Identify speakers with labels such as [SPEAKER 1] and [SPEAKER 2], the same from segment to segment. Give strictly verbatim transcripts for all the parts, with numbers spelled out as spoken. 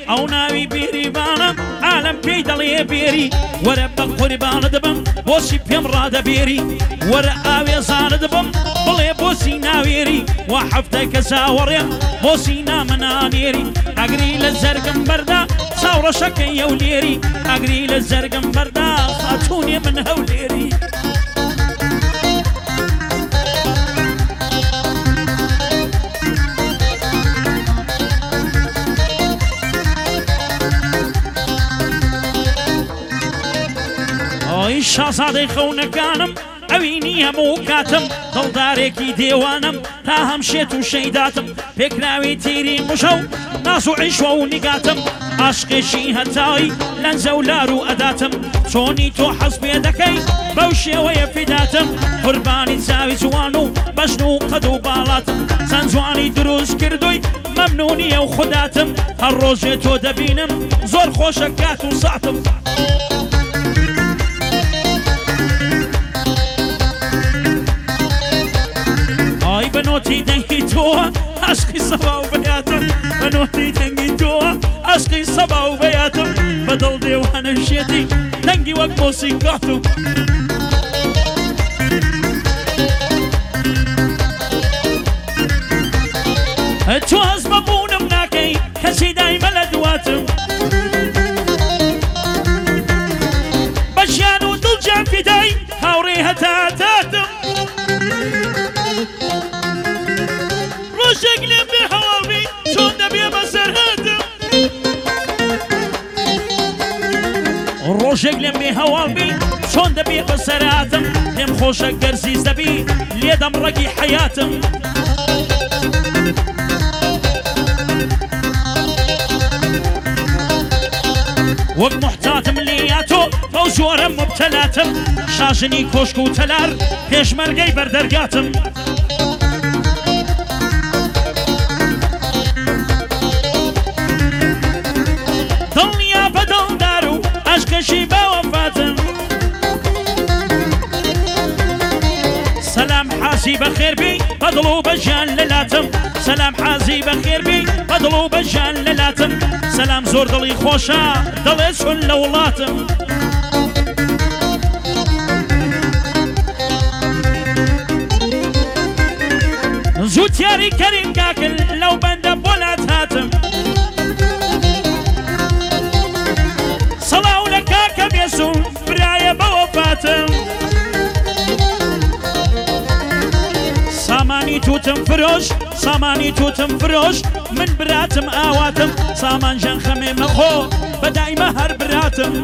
[SPEAKER 1] ئەو ناوی بیریبانە عالم پێی دەڵێ بێری وەرە بە قوربانە دەبم بۆچی پێم ڕادەبێری وەرە ئاوێزانە دەبم بڵێ بۆچی ناوێری وا هەفتە کە چاوەڕێم بۆچی نامەنانێری ئەگری لە زەرگم بەردا چاوڕەشەکەی هەولێری ئەگری لە زەرگم بەردا خاتوونێ من هەولێری ئەی شازادەی خەونەکانم ئەوینی هەموو کاتم دڵدارێکی دێوانم تا هەم شێت و شەیداتم پێکراوی تیری مشە و ناز و عیشوە و نیگاتم عاشقێکی هەتاوی لەنجە و لار و ئەداتم چۆنی تۆ حەز پێ دەکەی بەو شێوەیە فیداتم قوربانی چاوی جوان و بەژن و قەد و باڵاتم چەند جوانی دروست کردووی مەمنونیە و خوداتم هەر ڕۆژێ تۆ دەبینم زۆر خۆشە کات و ساتم بنوتی دنگی توه عشقی سبا و بیاتم بنوتی دنگی توه عشقی سبا و بیاتم بدل دیوانه شیدی دنگی وقت موسیقاتم تو از مبونم ناکی کسی دایما لدواتم بشیان و دل جان فیدای هاوری هتا تاتم ڕۆژێک بێ هەواڵبی چۆن دەبێ بەسەر هاتم ڕۆژێک لێم بێ هەواڵبی چۆن دەبێ بەسەر هاتم لێم خۆشە گەرزیز دەبی لێدەم ڕەگی حەیاتم وەک محتاتم لێیاتۆ بەو زۆرە مبتەلاتم شاژنی کۆشک و تەلار پێشمەرگەی بەردەرگاتم عشقشی با وفاتم سلام حازی بخیر بی بدلو بجان للاتم سلام حازی بخیر بی بدلو بجان للاتم سلام زور دلی خوشا دلی سن لولاتم زود یاری کریم کاکل لو بنده بولات هاتم صلاو لكاكا بيسو برايا بوفاتم ساماني توتم فروش ساماني توتم فروش من براتم آواتم سامان جان خمي مخو بداي مهر براتم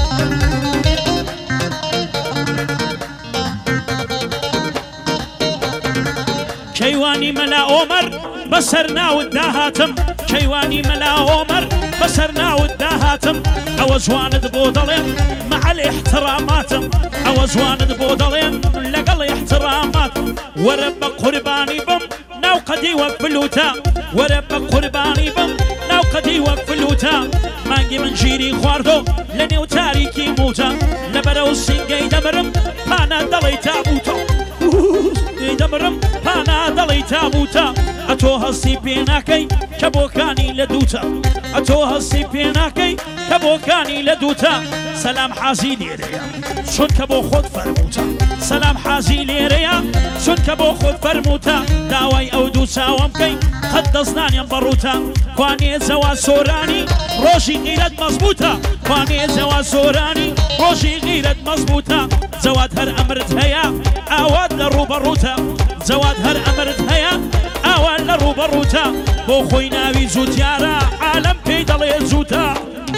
[SPEAKER 1] كيواني ملا عمر بسرنا وداهاتم كيواني ملا عمر بسرنا وداهاتم أو زواند بودلين مع الاحتراماتم أو زواند بودلين لقل احتراماتم ورب قرباني بم ناو قدي وفلوتا ورب قرباني بم ناو قدي وفلوتا مانجي من جيري خواردو لنيو تاريكي موتا لبرو سنجي دمرم بانا دلي تابوتا دمرم بانا دلي تابوتا أتو هسي بيناكي كبوكاني لدوتا أتو هسي بيناكي كبوكاني لدوتا سلام حازي ليريا شون كبو خود فرموتا سلام حازي ليريا شون كبو خود فرموتا داوي أو دوسا ومكي قد دزناني بروتا كواني زوا سوراني روشي غيرت مزبوطة كواني زوا سوراني روشي غيرت مزبوطة زواد هر أمرت هيا آواد لروبروتا زواد هر أمرت هيا آواد لروبروتا بو خوي ناوي زوتيارا عالم بيدلي زوتا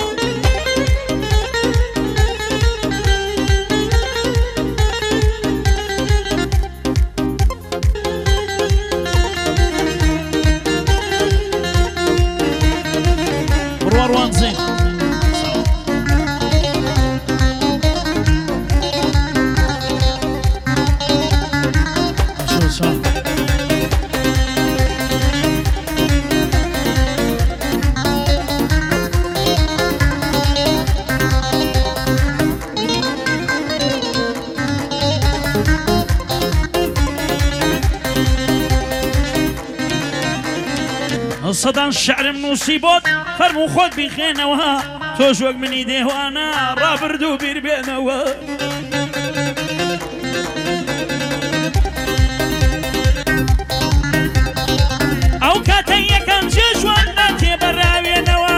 [SPEAKER 1] مروان زين سەدان شعرم نووسی بۆت فەرموو خۆت بیخێنەوە تۆ ژوەک منی دێوانە ڕابردوو بیر بێنەوە ئەو کاتە یەکەم جێژوان ناتێبەراوێنەوە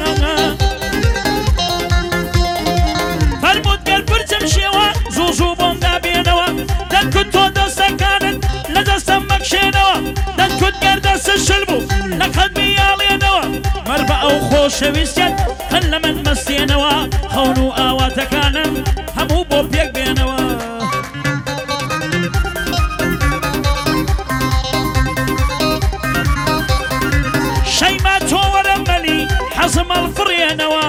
[SPEAKER 1] فەرمووت گەر پرچم شێوە زوو زوو بۆم دابێنەوە دەتکوت تۆ دەستەکانت لە دەستەم مەکشێنەوە دەتکوت گەر دەستە شل بوو لە قەدمی یاڵێنەوە مەر بە ئەو خۆشەویستیت هەن لە من مەستێنەوە خەون و ئاواتەکانم هەموو بۆ پێک بێنەوە شەیما تۆ وەرە مەلی حەزم هەڵفڕێنەوە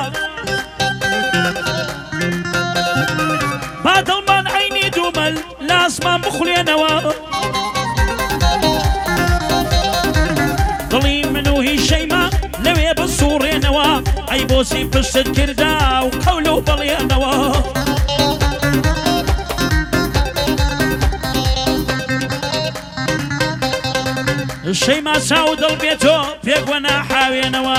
[SPEAKER 1] با دڵمان عەینی دوومەل لە ئاسمان بخولێنەوە دڵی من و هی شەیما لەوێ بسوڕێنەوە ئەی بۆچی پشتت کردا و قەول و بەڵێنەوە شەیما چاو دڵ بێتۆ پێک وە ناحاوێنەوە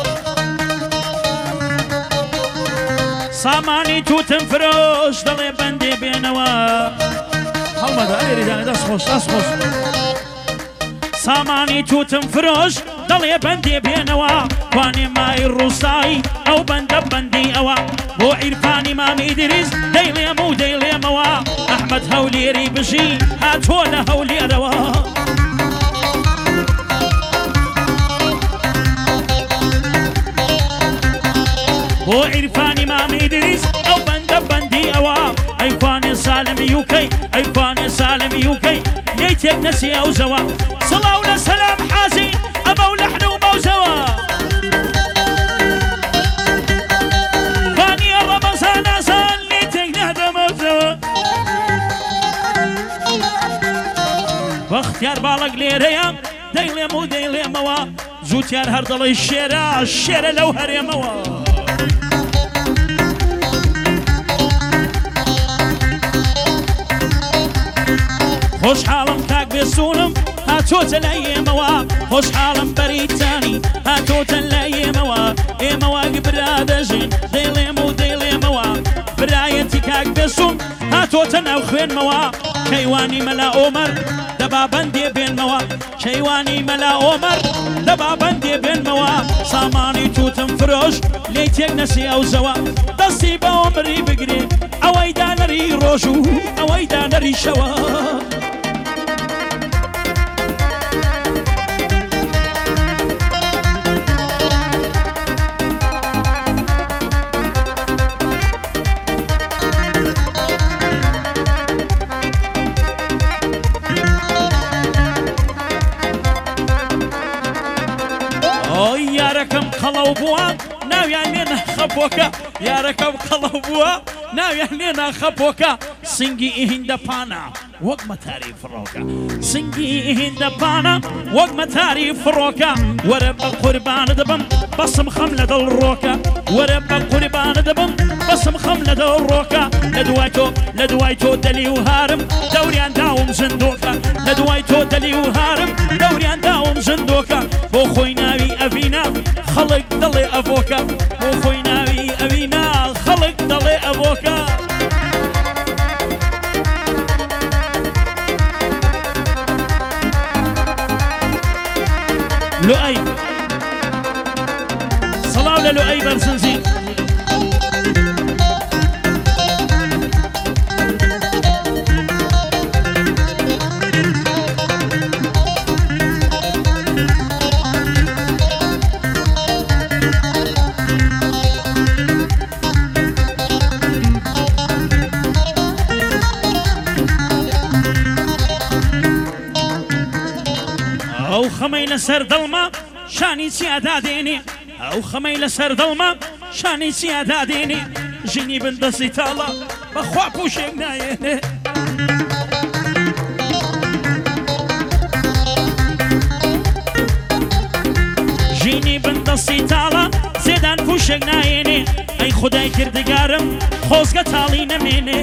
[SPEAKER 1] سامانی تووتم فرۆش دەڵێ بەندێ بێنەوە هەڵمەدا ئێریدانە دەست خۆش دەست خۆش سامانی تووتم فرۆش دەڵێ بەندێ بێنەوە توانێ مای ڕووسایی ئەو بەندە بەندی ئەوە بۆ عیرفانی مامی دریز دەیڵێم و دەیڵێمەوە ئەحمەد هەولێری بژی هاتۆ لە هەولێرەوە بۆ عیرفانی مامی دریز ئەو بەندە بەندی ئەوە ئەیکوانێ سالمی یوکەی ئەیکوانێ سالمی یوکەی لێی تێک نەسی ئەو زەوە سەڵاو لە سەلام حازی ئەمە و لەحن و مەوزەوە فانیە ڕەمەزان ئاسان لێی تێک نەدە مەوزەوە بەختیار باڵک لێرەیە دەیڵێم و دەیڵێمەوە زووتیار هەر دەڵی شێرە شێرە لەو هەرێمەوە خۆشحاڵم کاک بێسوونم هاتۆتە لای ئێمەوە خۆشحاڵم بەریتانی هاتۆتە لای ئێمەوە ئێمەوە برا دەژین دەیڵێم و دەیڵێمەوە برایەتی کاک بێسوون هاتۆتە ناو خوێنمەوە کەیوانی مەلا ئۆمەر دەبا بەندێ بێنمەوە کەیوانی مەلا ئۆمەر دەبا بەندێ بێنمەوە سامانی تووتم فرۆش لێی تێک نەسی ئەو زەوە دەستی بە ئۆمری بگرێ ئەوەی دانەری ڕۆژ و ئەوەی دانەری شەوە یارەکەم قەڵەو بووە ناویان لێ ناخەپۆکە یارەکەم قەڵەو بووە ناویان لێ ناخەپۆکە سنگی هیندەپانە وەک مەتاری فڕۆکە سنگی هیندەپانە وەک مەتاری فڕۆکە وەرە بە قوربانە دەبم بەسم خەم لە دڵ ڕۆکە وەرە بە قوربانە دەبم بەسم خەم لە دڵ ڕۆکە لە دوای تۆ لە دوای تۆ دەلی و هارم دەوریان داوم زندۆکە لە دوای تۆ دەلی و هارم دەوریان داوم زندۆکە بۆ خۆی ناوی ئەڤینا خەڵک دەڵێ ئەڤۆکە بۆ خۆی ناوی ئەڤینا خەڵک دەڵێ ئەڤۆکە لؤي صلاة للؤي برسنزي ئەو خەمەی لەسەر دڵمە شانی چیادا دێنێ ئەو خەمەی لەسەر دڵمە شانی چیادا دێنێ ژینی بندەسی تاڵە بەخوا پوشێک نایێنێ ژینی بندەسی تاڵە زێدان پوشێک نایێنێ ئەی خودای کردگارم خۆزگە تاڵی نەمێنێ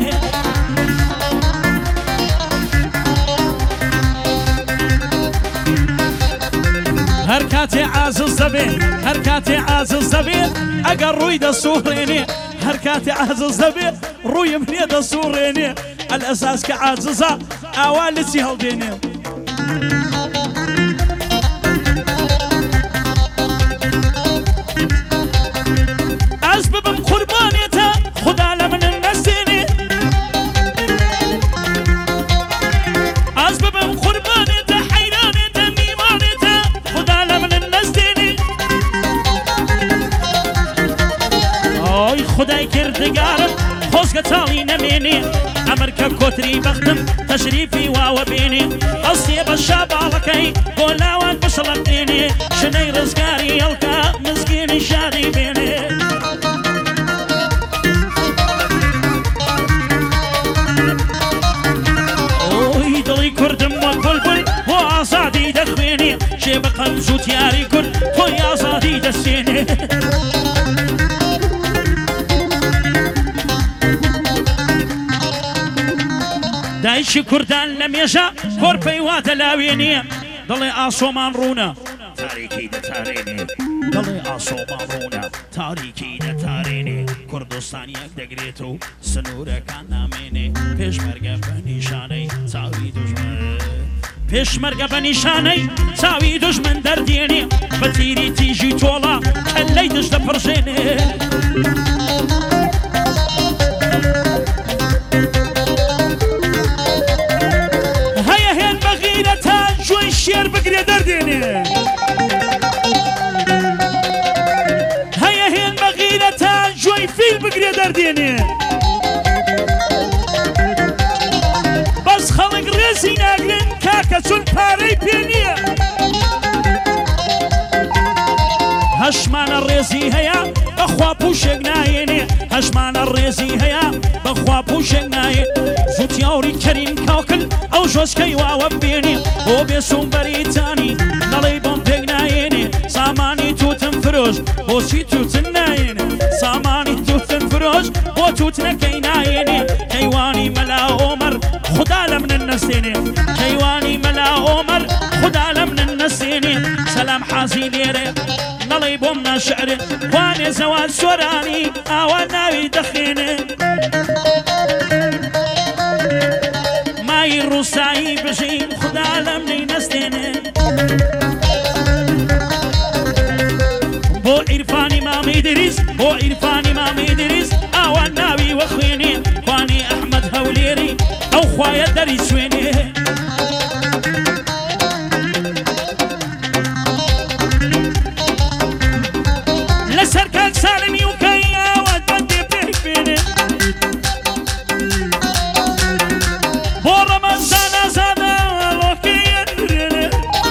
[SPEAKER 1] هەر کاتێ عازز دەبێ هەر کاتێ عازز دەبێ ئەگەر ڕووی دەسوڕێنێ هەر کاتێ عازز دەبێ ڕوویم لێ دەسوڕێنێ ئەلئەساس کە عاززە ئاوا لچی هەڵدێنێ ئەس ببم قوربانێتە خودا لە من نەستێنێ ئەس ببم قوربانێتە حەیرانێتە میوانێتە خودا لە من نەستێنێ ئۆی خودای کردگارم خۆزگە چاڵی نەمێنێ ئەمرکە کۆتری بەختم تەشریفی واوە بێنێ ئەستێ بە شاباڵەکەی بۆ لاوان بشڵەقێنێ شنەی ڕزگاری هەڵکە مزگێنی شادی بێنێ ئۆی دڵی کوردم وەک بولبول بۆ ئازادی دەخوێنێ شێ بە قەمز و تیاری کورد تۆی ئازادی دەستێنێ دایشی کوردان لە مێژە کۆرپەی وا دەلاوێنێ دڵێ ئاسۆمان ڕوونە تاریکی دەتارێنێ دڵێ ئاسۆمان ڕوونە تاریکی دەتارێنێ کوردستانیەک دەگرێت و سنوورەکان نامێنێ پێشمەرگە بە نیشانەی چاوی دوژمن پێشمەرگە بە نیشانەی چاوی دوژمن دەردێنێ بە تیری تیژی تۆڵە کەلەی دژ دەپڕژێنێ جوی شێر بگرێ دەردێنێ هەیە هێن بە غیرەتان جوی فیل بگرێ دەردێنێ بەس خەڵک ڕێزی ناگرن کاکە چون پارەی پێ نییە هەشمانە ڕێزی هەیە بەخوا پوشێک نایێنێ هەشمانە ڕێزی هەیە بەخوا پوشێک نایێ زوتیاوری کەریم کاکل ئەو ژۆسکەی واوە بێنێ بۆ بێسوم بەریتانی دەڵێ بۆم پێک نایێنێ سامانی تووتم فرۆش بۆچی تووتن نایێنێ سامانی تووتن فرۆش بۆ تووتنەکەی نایێنێ کەیوانی مەلا ئۆمەر خودا لە منن نەستێنێ کەیوانی مەلا ئۆمەر خودا لە منن نەستێنێ سەلام حازی لێرێ نەڵێ بۆم ناشعرێ وانێ زەوان سۆرانی ئاوا ناوی دەخێنێ مای ڕووسایی بژین خودا لە منەی نەستێنێ بۆ عیرفانی مامی دریس بۆ عیرفانی مامی دریس ئاوا ناوی وەخوێنێ خوانی ئەحمەد هەولێری ئەو خوایە دەری سوێنێ لەسەر کاک ساڵمی و کەی ئاوات بەندێ پێک بێنێ بۆ ڕەمەزان ئازادە ڵۆکەیە درێنێ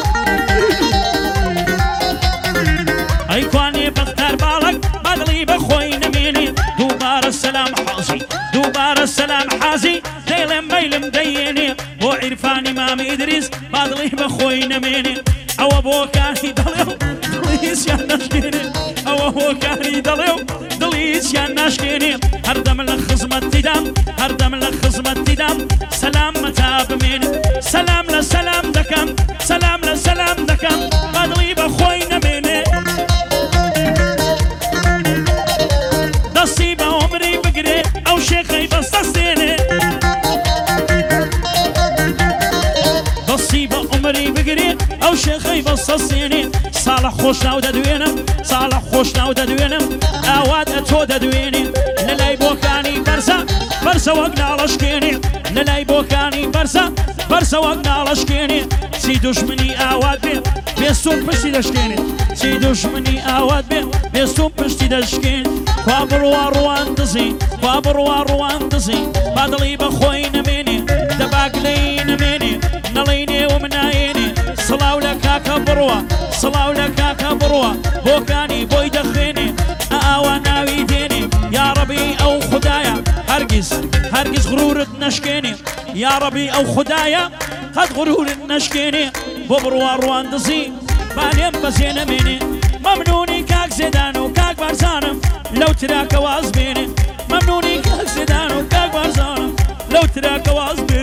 [SPEAKER 1] ئەی کوانێ بەختار باڵک بەدڵی بەخۆی نەمێنێ دووبارە سەلام حازی دووبارە سەلام حازی دەیڵێم مەیلم دەیێنێ بۆ عیرفانی مامی ئیدریس بەدڵی بەخۆی نەمێنێ ئەوە بۆ کانی دەڵێ و دڵیسیان نەشکێنێ ئەوە بۆ کانی دەڵێ و دڵیسیان ناشکێنێ هەردەم لە خزمەتیدام هەردەم لە خزمەتیدام سەلام مەتا بمێنێ سەلام لە سەلام دەکەم سەلام لە سەلام دەکەم بەدڵی بەخۆی نەمێنێ دەستی بە عومری بگرێ ئەو شێخەی بەستەستێنێ دەستی بە عومری بگرێ ئەو شێخەی بەستەستێنێ ساڵە خۆش ناو دەدوێنم ساڵە خۆش ناو دەدوێنم ئاوات ئەتۆ دەدوێنێ لەلای بۆکانی بەرزە بەرزە وەک ناڵەشکێنێ لەلای بۆکانی بەرزە بەرزە وەک ناڵەشکێنێ چی دوژمنی ئاوات بێ بێستون پشتی دەشکێنێ چی دوژمنی ئاوات بێ بێستون پشتی دەشکێن خوا بڕوا ڕوان دزین خوا بڕوا ڕوان دزین بەدڵی بەخۆی نەمێنێ دەباگلەی نەمێنێ نەڵێنێ و منایێنێ سڵاو لە کاکە بڕوە سڵاو لە کاکە بڕوە بۆکانی بۆی دەخوێنێ ئاوا ناوی دێنێ یا ڕەبی ئەو خودایە هەرگیز هەرگیز غرورت نەشکێنێ یا ڕەبی ئەو خودایە قەت غرورت نەشکێنێ بۆ بڕوا ڕوان دزی بالێم بەزێ نەمێنێ مەمنونی کاک زێدان و کاک بارزانم لەو تراکە واز بێنێ مەمنونی کاک زێدان و کاک بارزانم لەو تراکە واز بێنێ